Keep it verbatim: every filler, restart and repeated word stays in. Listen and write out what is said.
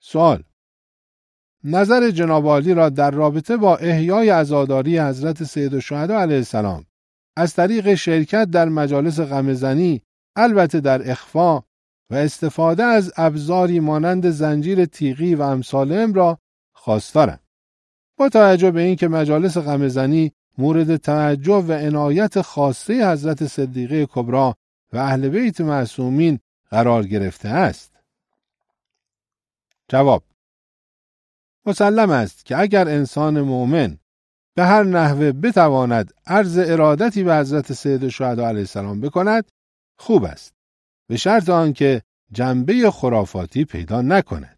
سوال: نظر جناب عالی را در رابطه با احیای عزاداری حضرت سیدالشهدا علیه السلام از طریق شرکت در مجالس غمزنی، البته در اخفا، و استفاده از ابزاری مانند زنجیر تیغی و امثالهم را خواستارم. با توجه به اینکه مجالس غمزنی مورد توجه و عنایت خاصه حضرت صدیقه کبری و اهل بیت معصومین قرار گرفته است. جواب: مسلم است که اگر انسان مؤمن به هر نحوه بتواند عرض ارادتی به حضرت سیدالشهدا علیه السلام بکند، خوب است، به شرط آنکه جنبه خرافاتی پیدا نکند.